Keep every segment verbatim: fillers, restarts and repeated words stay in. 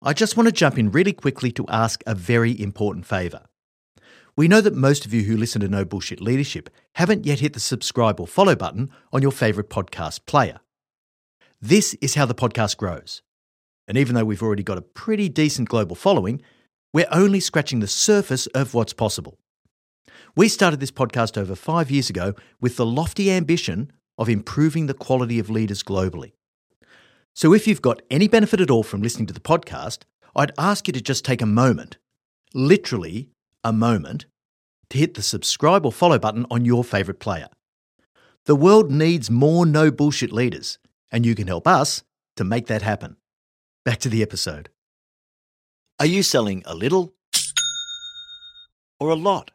I just want to jump in really quickly to ask a very important favour. We know that most of you who listen to No Bullshit Leadership haven't yet hit the subscribe or follow button on your favourite podcast player. This is how the podcast grows. And even though we've already got a pretty decent global following, we're only scratching the surface of what's possible. We started this podcast over five years ago with the lofty ambition of improving the quality of leaders globally. So if you've got any benefit at all from listening to the podcast, I'd ask you to just take a moment, literally a moment, to hit the subscribe or follow button on your favourite player. The world needs more no bullshit leaders, and you can help us to make that happen. Back to the episode. Are you selling a little or a lot?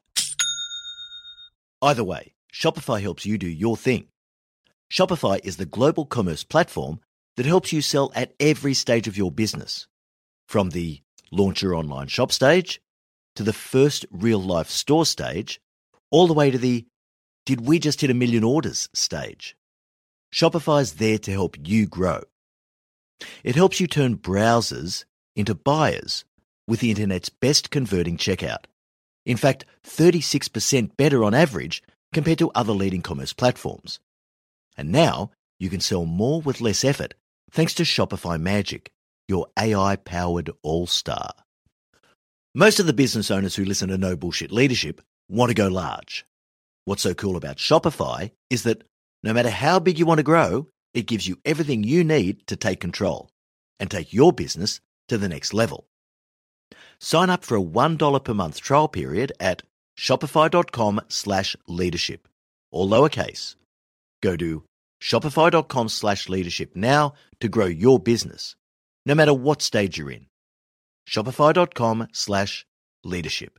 Either way, Shopify helps you do your thing. Shopify is the global commerce platform that helps you sell at every stage of your business. From the launch your online shop stage, to the first real-life store stage, all the way to the did we just hit a million orders stage. Shopify's there to help you grow. It helps you turn browsers into buyers with the internet's best converting checkout. In fact, thirty-six percent better on average compared to other leading commerce platforms. And now you can sell more with less effort thanks to Shopify Magic, your A I-powered all-star. Most of the business owners who listen to No Bullshit Leadership want to go large. What's so cool about Shopify is that no matter how big you want to grow, it gives you everything you need to take control and take your business to the next level. Sign up for a one dollar per month trial period at shopify.com slash leadership, all lowercase. Go to shopify.com slash leadership now to grow your business, no matter what stage you're in. Shopify.com slash leadership.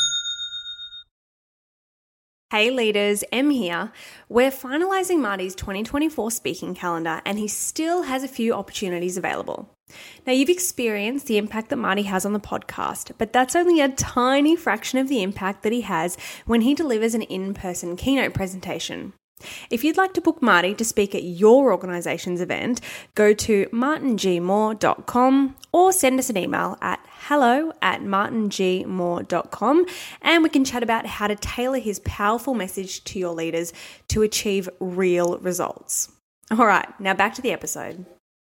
Hey leaders, Em here. We're finalising Marty's twenty twenty-four speaking calendar and he still has a few opportunities available. Now you've experienced the impact that Marty has on the podcast, but that's only a tiny fraction of the impact that he has when he delivers an in-person keynote presentation. If you'd like to book Marty to speak at your organisation's event, go to martin g moore dot com or send us an email at hello at martin g moore dot com and we can chat about how to tailor his powerful message to your leaders to achieve real results. All right, now back to the episode.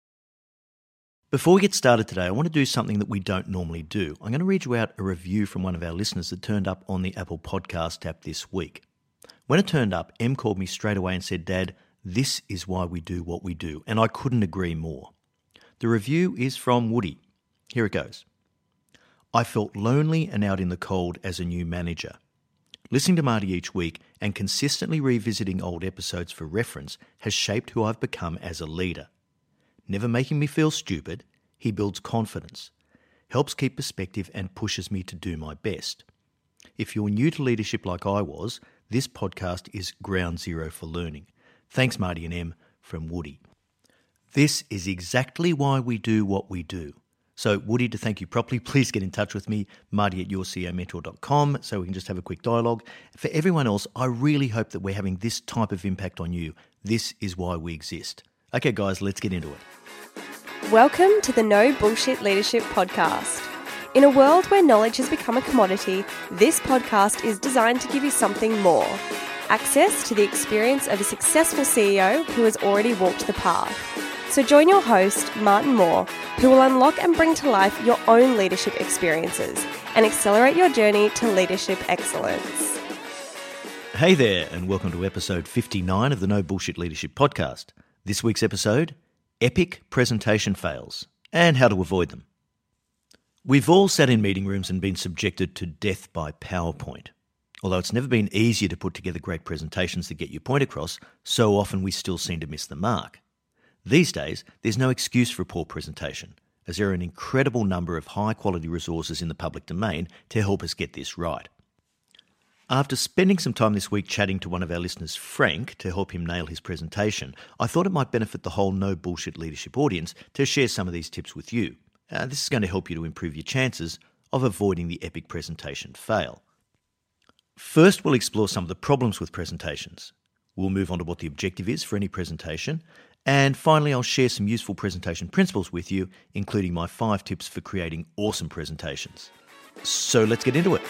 Before we get started today, I want to do something that we don't normally do. I'm going to read you out a review from one of our listeners that turned up on the Apple Podcast app this week. When it turned up, Em called me straight away and said, "Dad, this is why we do what we do," and I couldn't agree more. The review is from Woody. Here it goes. I felt lonely and out in the cold as a new manager. Listening to Marty each week and consistently revisiting old episodes for reference has shaped who I've become as a leader. Never making me feel stupid, he builds confidence, helps keep perspective and pushes me to do my best. If you're new to leadership like I was, this podcast is ground zero for learning. Thanks, Marty and Em, from Woody. This is exactly why we do what we do. So, Woody, to thank you properly, please get in touch with me, marty at your c e o mentor dot com, so we can just have a quick dialogue. For everyone else, I really hope that we're having this type of impact on you. This is why we exist. Okay, guys, let's get into it. Welcome to the No Bullshit Leadership Podcast. In a world where knowledge has become a commodity, this podcast is designed to give you something more. Access to the experience of a successful C E O who has already walked the path. So join your host, Martin Moore, who will unlock and bring to life your own leadership experiences and accelerate your journey to leadership excellence. Hey there, and welcome to episode fifty-nine of the No Bullshit Leadership Podcast. This week's episode, Epic Presentation Fails and How to Avoid Them. We've all sat in meeting rooms and been subjected to death by PowerPoint. Although it's never been easier to put together great presentations that get your point across, so often we still seem to miss the mark. These days, there's no excuse for a poor presentation, as there are an incredible number of high-quality resources in the public domain to help us get this right. After spending some time this week chatting to one of our listeners, Frank, to help him nail his presentation, I thought it might benefit the whole No Bullshit Leadership audience to share some of these tips with you. Uh, this is going to help you to improve your chances of avoiding the epic presentation fail. First, we'll explore some of the problems with presentations. We'll move on to what the objective is for any presentation, And finally, I'll share some useful presentation principles with you, including my five tips for creating awesome presentations. So let's get into it.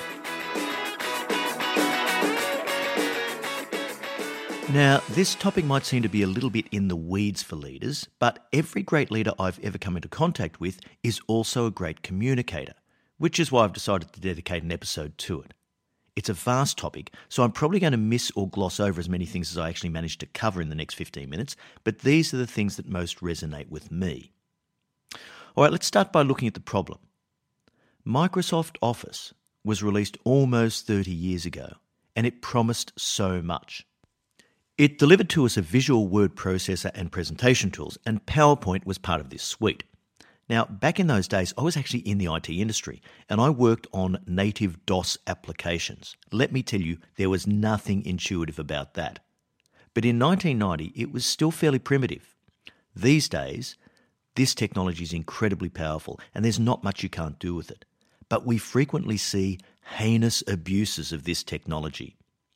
Now, this topic might seem to be a little bit in the weeds for leaders, but every great leader I've ever come into contact with is also a great communicator, which is why I've decided to dedicate an episode to it. It's a vast topic, so I'm probably going to miss or gloss over as many things as I actually managed to cover in the next fifteen minutes, but these are the things that most resonate with me. All right, let's start by looking at the problem. Microsoft Office was released almost thirty years ago, and it promised so much. It delivered to us a visual word processor and presentation tools, and PowerPoint was part of this suite. Now, back in those days, I was actually in the I T industry, and I worked on native DOS applications. Let me tell you, there was nothing intuitive about that. But in nineteen ninety, it was still fairly primitive. These days, this technology is incredibly powerful, and there's not much you can't do with it. But we frequently see heinous abuses of this technology.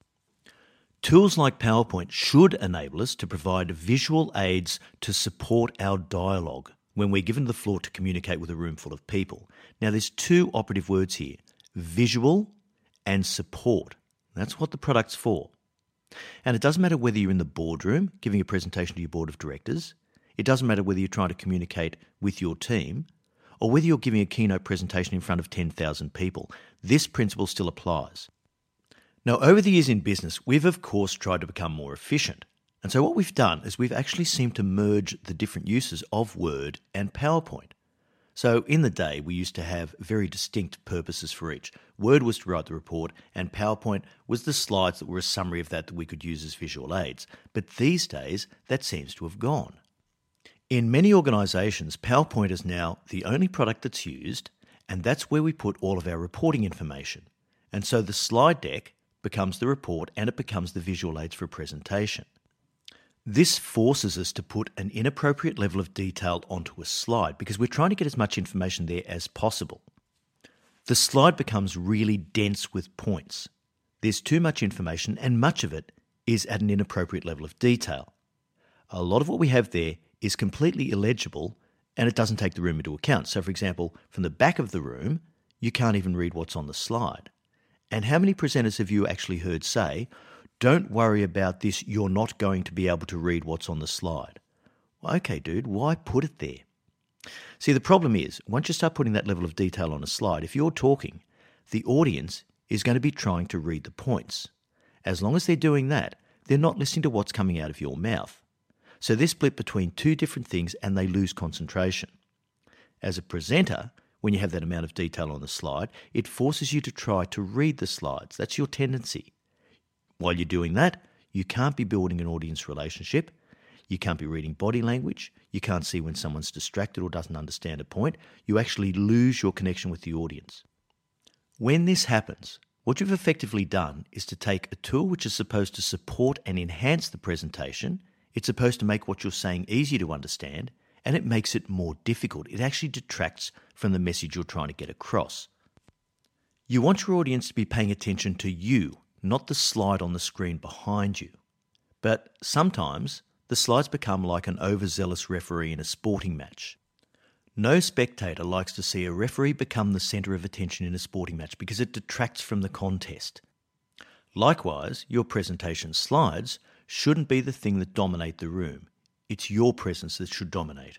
Tools like PowerPoint should enable us to provide visual aids to support our dialogue when we're given the floor to communicate with a room full of people. Now, there's two operative words here, visual and support. That's what the product's for. And it doesn't matter whether you're in the boardroom giving a presentation to your board of directors. It doesn't matter whether you're trying to communicate with your team or whether you're giving a keynote presentation in front of ten thousand people. This principle still applies. Now, over the years in business, we've of course tried to become more efficient. And so what we've done is we've actually seemed to merge the different uses of Word and PowerPoint. So in the day, we used to have very distinct purposes for each. Word was to write the report, and PowerPoint was the slides that were a summary of that that we could use as visual aids. But these days, that seems to have gone. In many organisations, PowerPoint is now the only product that's used, and that's where we put all of our reporting information. And so the slide deck becomes the report, and it becomes the visual aids for a presentation. This forces us to put an inappropriate level of detail onto a slide because we're trying to get as much information there as possible. The slide becomes really dense with points. There's too much information, and much of it is at an inappropriate level of detail. A lot of what we have there is completely illegible, and it doesn't take the room into account. So, for example, from the back of the room, you can't even read what's on the slide. And how many presenters have you actually heard say, don't worry about this, you're not going to be able to read what's on the slide? Well, okay, dude, why put it there? See, the problem is, once you start putting that level of detail on a slide, if you're talking, the audience is going to be trying to read the points. As long as they're doing that, they're not listening to what's coming out of your mouth. So they're split between two different things and they lose concentration. As a presenter, when you have that amount of detail on the slide, it forces you to try to read the slides. That's your tendency. While you're doing that, you can't be building an audience relationship. You can't be reading body language. You can't see when someone's distracted or doesn't understand a point. You actually lose your connection with the audience. When this happens, what you've effectively done is to take a tool which is supposed to support and enhance the presentation. It's supposed to make what you're saying easier to understand, and it makes it more difficult. It actually detracts from the message you're trying to get across. You want your audience to be paying attention to you, not the slide on the screen behind you. But sometimes the slides become like an overzealous referee in a sporting match. No spectator likes to see a referee become the centre of attention in a sporting match because it detracts from the contest. Likewise, your presentation slides shouldn't be the thing that dominate the room. It's your presence that should dominate.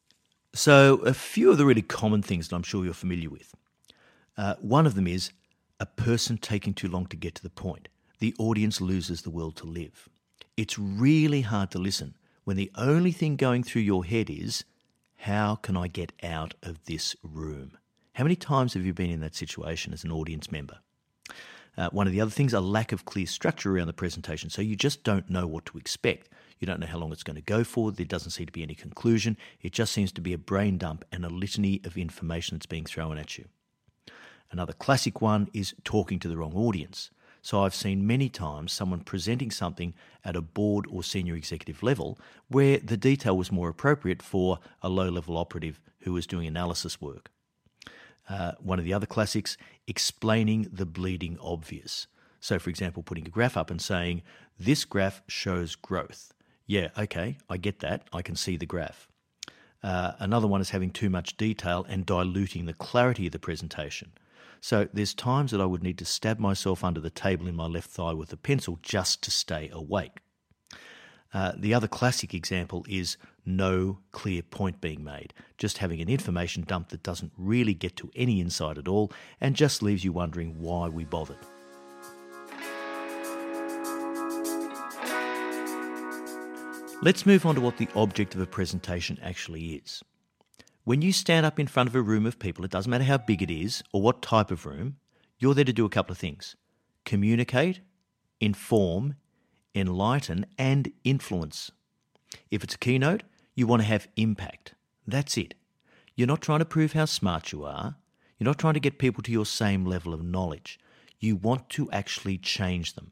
So a few of the really common things that I'm sure you're familiar with. Uh, one of them is a person taking too long to get to the point. The audience loses the will to live. It's really hard to listen when the only thing going through your head is, how can I get out of this room? How many times have you been in that situation as an audience member? Uh, one of the other things, a lack of clear structure around the presentation. So you just don't know what to expect. You don't know how long it's going to go for. There doesn't seem to be any conclusion. It just seems to be a brain dump and a litany of information that's being thrown at you. Another classic one is talking to the wrong audience. So I've seen many times someone presenting something at a board or senior executive level where the detail was more appropriate for a low-level operative who was doing analysis work. Uh, one of the other classics, explaining the bleeding obvious. So, for example, putting a graph up and saying, this graph shows growth. Yeah, okay, I get that. I can see the graph. Uh, another one is having too much detail and diluting the clarity of the presentation. So there's times that I would need to stab myself under the table in my left thigh with a pencil just to stay awake. Uh, the other classic example is no clear point being made, just having an information dump that doesn't really get to any insight at all and just leaves you wondering why we bothered. Let's move on to what the object of a presentation actually is. When you stand up in front of a room of people, it doesn't matter how big it is or what type of room, you're there to do a couple of things. Communicate, inform, enlighten, and influence. If it's a keynote, you want to have impact. That's it. You're not trying to prove how smart you are. You're not trying to get people to your same level of knowledge. You want to actually change them.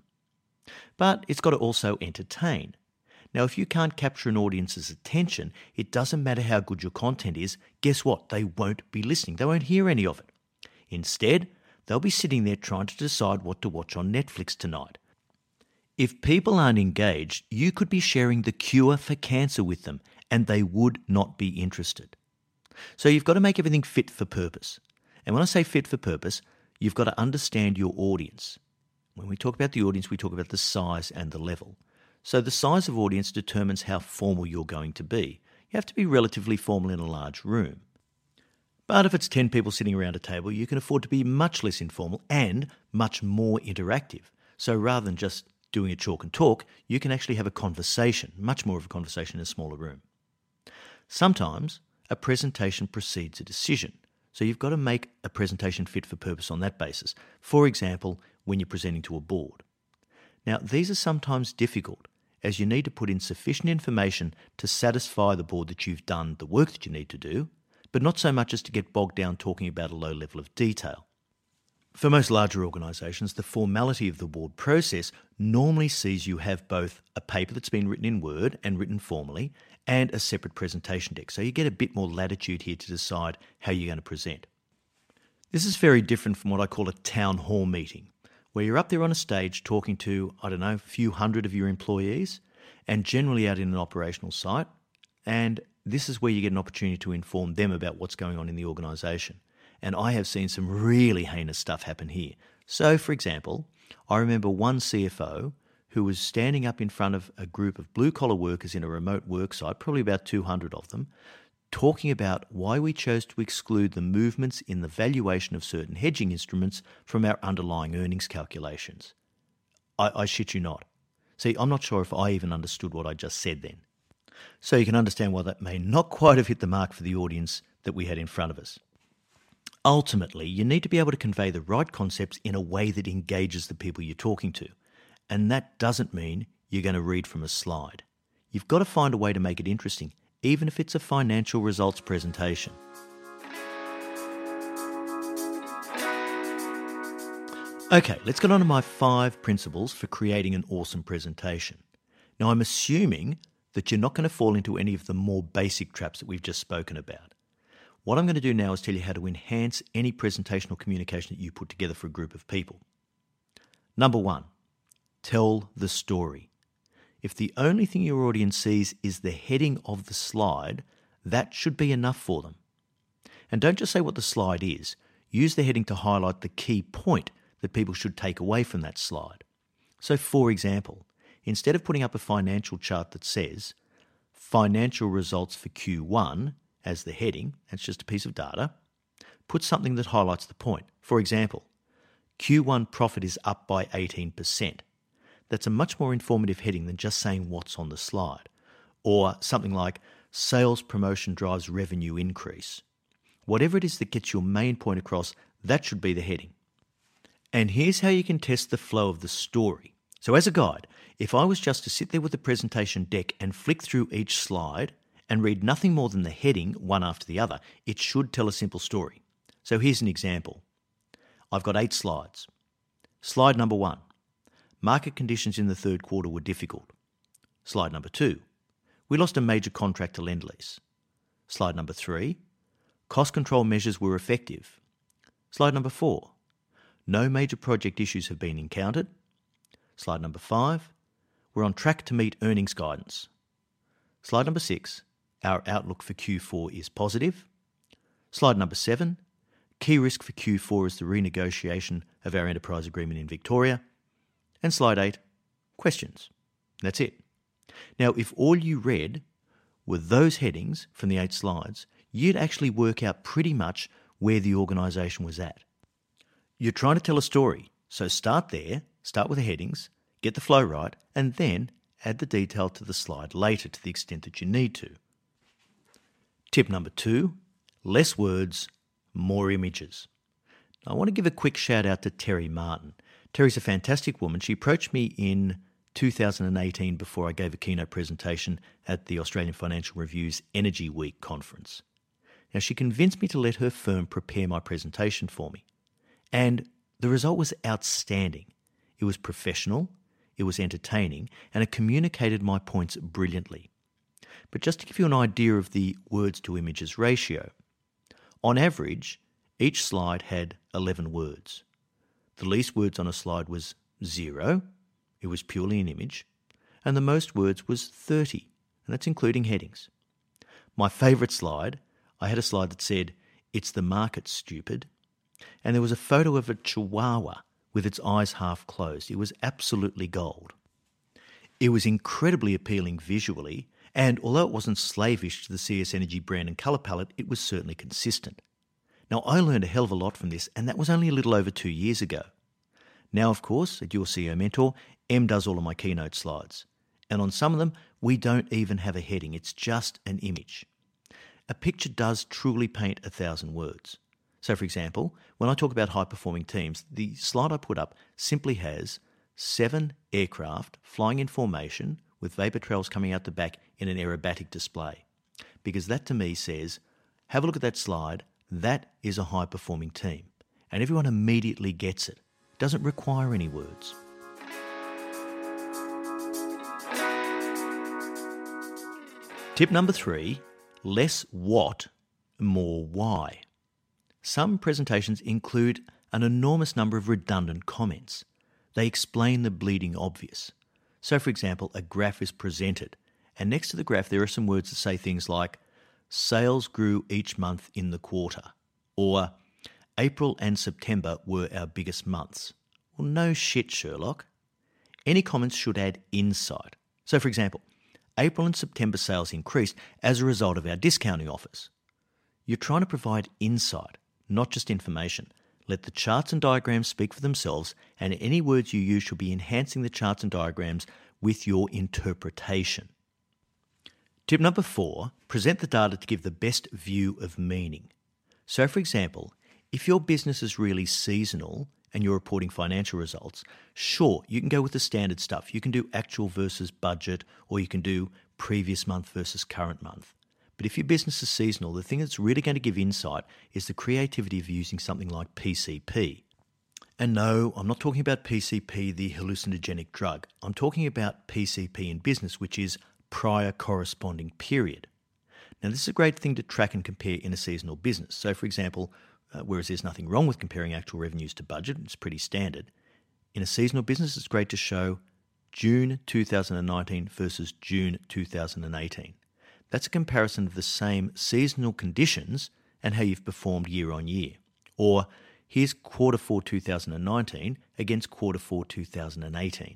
But it's got to also entertain. Now, if you can't capture an audience's attention, it doesn't matter how good your content is. Guess what? They won't be listening. They won't hear any of it. Instead, they'll be sitting there trying to decide what to watch on Netflix tonight. If people aren't engaged, you could be sharing the cure for cancer with them, and they would not be interested. So you've got to make everything fit for purpose. And when I say fit for purpose, you've got to understand your audience. When we talk about the audience, we talk about the size and the level. So the size of audience determines how formal you're going to be. You have to be relatively formal in a large room. But if it's ten people sitting around a table, you can afford to be much less informal and much more interactive. So rather than just doing a chalk and talk, you can actually have a conversation, much more of a conversation in a smaller room. Sometimes a presentation precedes a decision. So you've got to make a presentation fit for purpose on that basis. For example, when you're presenting to a board. Now, these are sometimes difficult, as you need to put in sufficient information to satisfy the board that you've done the work that you need to do, but not so much as to get bogged down talking about a low level of detail. For most larger organisations, the formality of the board process normally sees you have both a paper that's been written in Word and written formally and a separate presentation deck, so you get a bit more latitude here to decide how you're going to present. This is very different from what I call a town hall meeting, where you're up there on a stage talking to, I don't know, a few hundred of your employees, and generally out in an operational site, and this is where you get an opportunity to inform them about what's going on in the organisation. And I have seen some really heinous stuff happen here. So, for example, I remember one C F O who was standing up in front of a group of blue-collar workers in a remote work site, probably about two hundred of them, talking about why we chose to exclude the movements in the valuation of certain hedging instruments from our underlying earnings calculations. I, I shit you not. See, I'm not sure if I even understood what I just said then. So you can understand why that may not quite have hit the mark for the audience that we had in front of us. Ultimately, you need to be able to convey the right concepts in a way that engages the people you're talking to. And that doesn't mean you're going to read from a slide. You've got to find a way to make it interesting, even if it's a financial results presentation. Okay, let's get on to my five principles for creating an awesome presentation. Now, I'm assuming that you're not going to fall into any of the more basic traps that we've just spoken about. What I'm going to do now is tell you how to enhance any presentational communication that you put together for a group of people. Number one, tell the story. If the only thing your audience sees is the heading of the slide, that should be enough for them. And don't just say what the slide is. Use the heading to highlight the key point that people should take away from that slide. So, for example, instead of putting up a financial chart that says, financial results for Q one as the heading, that's just a piece of data, put something that highlights the point. For example, Q one profit is up by eighteen percent. That's a much more informative heading than just saying what's on the slide. Or something like, sales promotion drives revenue increase. Whatever it is that gets your main point across, that should be the heading. And here's how you can test the flow of the story. So as a guide, if I was just to sit there with the presentation deck and flick through each slide and read nothing more than the heading one after the other, it should tell a simple story. So here's an example. I've got eight slides. Slide number one. Market conditions in the third quarter were difficult. Slide number two. We lost a major contract to Lendlease. Slide number three. Cost control measures were effective. Slide number four. No major project issues have been encountered. Slide number five. We're on track to meet earnings guidance. Slide number six, our outlook for Q four is positive. Slide number seven, key risk for Q four is the renegotiation of our enterprise agreement in Victoria. And slide eight, questions. That's it. Now, if all you read were those headings from the eight slides, you'd actually work out pretty much where the organisation was at. You're trying to tell a story, so start there, start with the headings, get the flow right, and then add the detail to the slide later to the extent that you need to. Tip number two, less words, more images. I want to give a quick shout out to Terry Martin. Terry's a fantastic woman. She approached me in two thousand eighteen before I gave a keynote presentation at the Australian Financial Review's Energy Week conference. Now, she convinced me to let her firm prepare my presentation for me. And the result was outstanding. It was professional, it was entertaining, and it communicated my points brilliantly. But just to give you an idea of the words to images ratio, on average, each slide had eleven words. The least words on a slide was zero, it was purely an image, and the most words was thirty, and that's including headings. My favourite slide, I had a slide that said, "It's the market, stupid," and there was a photo of a chihuahua with its eyes half closed. It was absolutely gold. It was incredibly appealing visually, and although it wasn't slavish to the C S Energy brand and colour palette, it was certainly consistent. Now, I learned a hell of a lot from this, and that was only a little over two years ago. Now, of course, at Your C E O Mentor, Em does all of my keynote slides. And on some of them, we don't even have a heading. It's just an image. A picture does truly paint a thousand words. So, for example, when I talk about high-performing teams, the slide I put up simply has seven aircraft flying in formation with vapor trails coming out the back in an aerobatic display. Because that to me says, have a look at that slide, that is a high-performing team. And everyone immediately gets it. It doesn't require any words. Tip number three, less what, more why. Some presentations include an enormous number of redundant comments. They explain the bleeding obvious. So, for example, a graph is presented, and next to the graph there are some words that say things like, sales grew each month in the quarter, or April and September were our biggest months. Well, no shit, Sherlock. Any comments should add insight. So, for example, April and September sales increased as a result of our discounting offers. You're trying to provide insight, not just information. Let the charts and diagrams speak for themselves, and any words you use should be enhancing the charts and diagrams with your interpretation. Tip number four, present the data to give the best view of meaning. So, for example, if your business is really seasonal and you're reporting financial results, sure, you can go with the standard stuff. You can do actual versus budget, or you can do previous month versus current month. But if your business is seasonal, the thing that's really going to give insight is the creativity of using something like P C P. And no, I'm not talking about P C P, the hallucinogenic drug. I'm talking about P C P in business, which is prior corresponding period. Now, this is a great thing to track and compare in a seasonal business. So, for example, uh, whereas there's nothing wrong with comparing actual revenues to budget, it's pretty standard, in a seasonal business, it's great to show June two thousand nineteen versus June two thousand eighteen. That's a comparison of the same seasonal conditions and how you've performed year on year. Or here's quarter four two thousand nineteen against quarter four two thousand eighteen.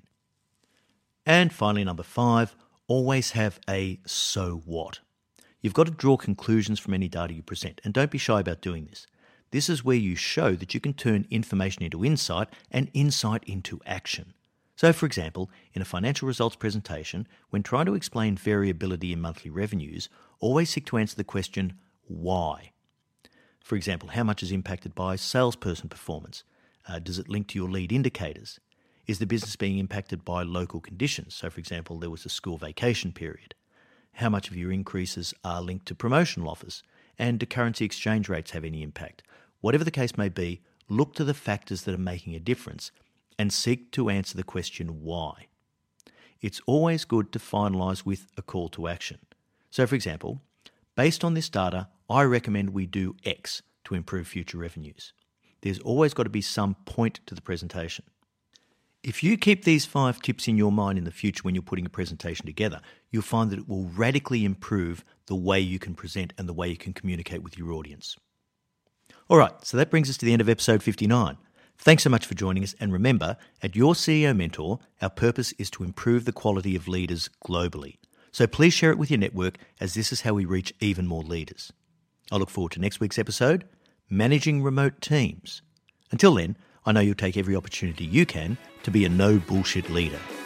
And finally, number five, always have a so what. You've got to draw conclusions from any data you present, and don't be shy about doing this. This is where you show that you can turn information into insight and insight into action. So, for example, in a financial results presentation, when trying to explain variability in monthly revenues, always seek to answer the question, why? For example, how much is impacted by salesperson performance? Uh, does it link to your lead indicators? Is the business being impacted by local conditions? So, for example, there was a school vacation period. How much of your increases are linked to promotional offers? And do currency exchange rates have any impact? Whatever the case may be, look to the factors that are making a difference and seek to answer the question why. It's always good to finalise with a call to action. So, for example, based on this data, I recommend we do X to improve future revenues. There's always got to be some point to the presentation. If you keep these five tips in your mind in the future when you're putting a presentation together, you'll find that it will radically improve the way you can present and the way you can communicate with your audience. All right, so that brings us to the end of episode fifty-nine. Thanks so much for joining us, and remember, at Your C E O Mentor, our purpose is to improve the quality of leaders globally. So please share it with your network, as this is how we reach even more leaders. I look forward to next week's episode, Managing Remote Teams. Until then, I know you'll take every opportunity you can to be a no bullshit leader.